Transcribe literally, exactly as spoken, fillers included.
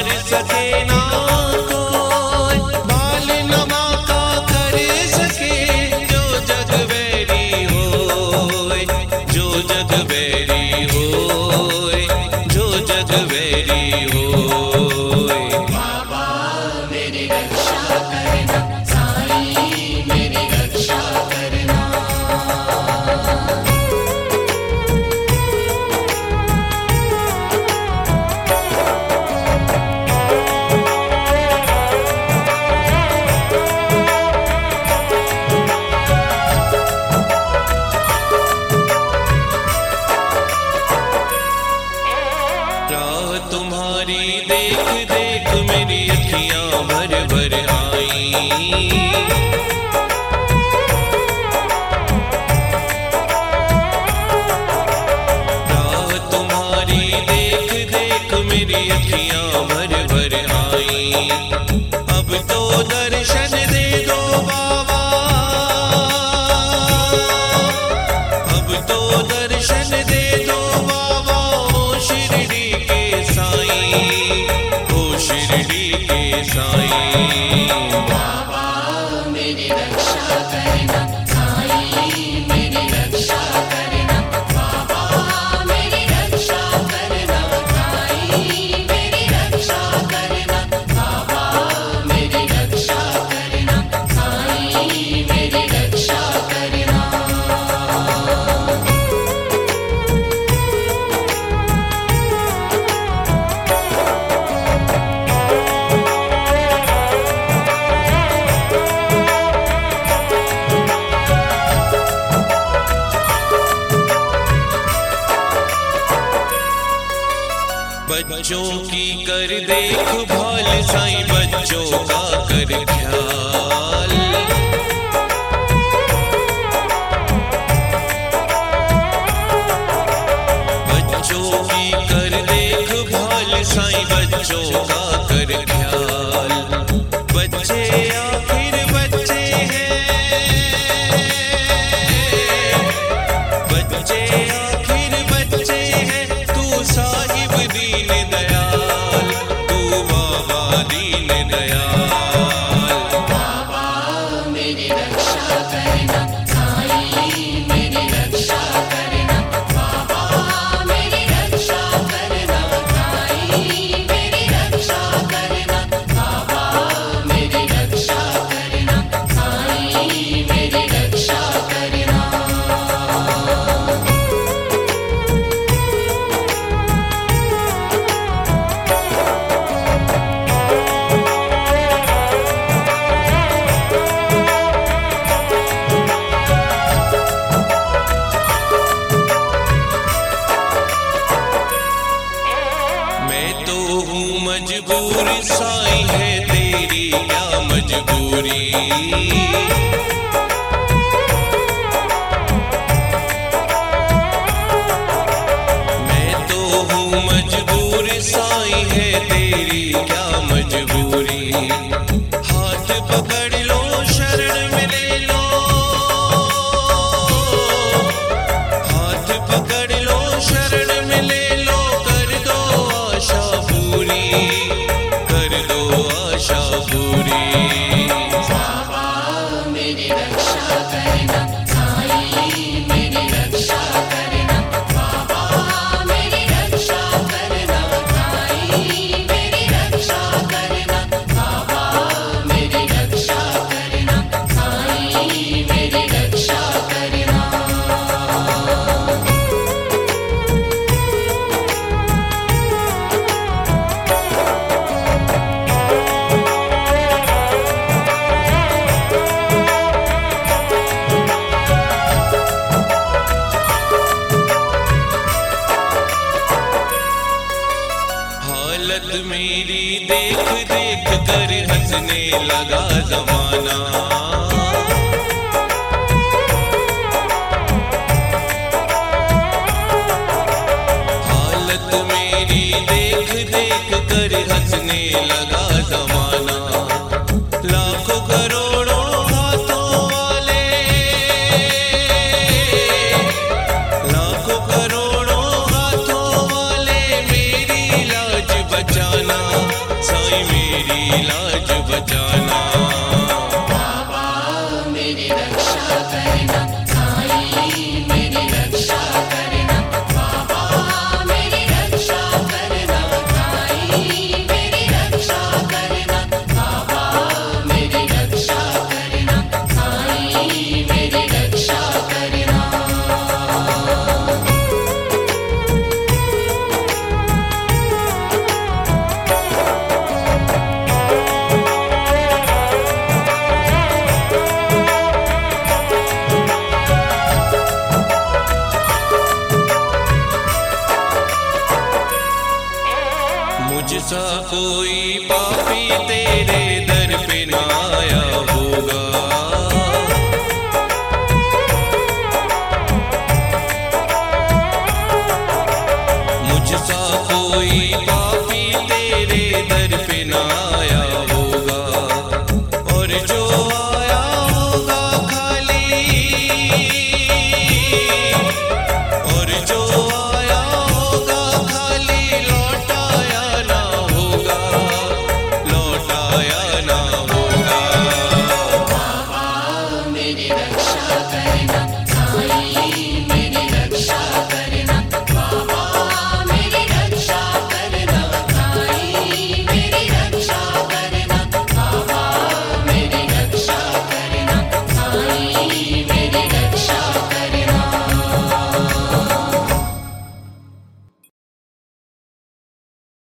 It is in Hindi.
सके ना कोई, बाल नमा का कर सके जो जग बैरी होए, जो जग बैरी होए, जो जग बैरी होए। बाबा मेरी रक्षा करना, साईं मेरी रक्षा करना। तुम्हारी देख देख मेरी अखियां भर भर आई, राह तुम्हारी देख देख मेरी अखियां भर भर आई। अब तो दर्शन दे दो बाबा, अब तो दर्शन दे दो बाबा, ओ शिरडी के साईं, ओ शिरडी के साईं। बाबा मेरी रक्षा करना, साईं मेरी रक्षा करना। बाबा मेरी रक्षा करना, साईं मेरी रक्षा करना। बाबा मेरी रक्षा करना, साईं मेरी रक्षा करना। बच्चों की कर देखभाल साईं, बच्चों का कर ख्याल, बच्चों की कर देखभाल साईं, बच्चों का कर ख्याल। बच्चे आखिर बच्चे हैं, बच्चे आखिर बच्चे हैं, तू साहिब दीन दयाल, तू बाबा दीन दयाल। बाबा मेरी रक्षा करना, साईं मेरी रक्षा करना। बाबा मेरी रक्षा करना, साईं मेरी रक्षा करना। बाबा मेरी रक्षा करना, साईं मेरी रक्षा करना। मैं तो हूँ मजबूर साईं, है तेरी क्या मजबूरी, मैं तो हूँ मजबूर साईं, है तेरी क्या मजबूरी। हाथ पकड़ लो शरण में ले लो, हाथ पकड़ लो शरण में ले लो, कर दो आशा पूरी, कर दो आशा पूरी। बाबा मेरी रक्षा करना, साईं मेरी रक्षा करना। बाबा मेरी रक्षा करना, साईं मेरी रक्षा करना। बाबा मेरी रक्षा करना, साईं मेरी रक्षा करना। हालत मेरी देख देख कर हंसने लगा जमाना, हालत मेरी देख देख कर हंसने लगा जमाना। लाखों करोड़ों हाथों वाले, लाखों करोड़ों हाथों वाले, मेरी लाज बचाना, साईं मेरी लाज बचाना। बाबा मेरी रक्षा करना, साईं मेरी रक्षा करना। बाबा मेरी रक्षा करना, साईं मेरी रक्षा करना। बाबा मेरी रक्षा करना, साईं मेरी रक्षा करना। मुझसा कोई पापी तेरे दर पे ना